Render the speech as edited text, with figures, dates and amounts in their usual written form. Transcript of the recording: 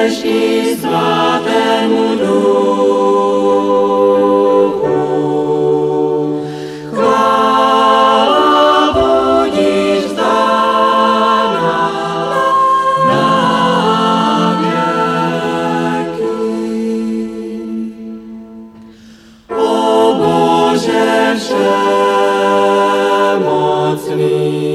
budeš i svatému duchu. Chvála budíš vzdána na věky. O Bože všemocný,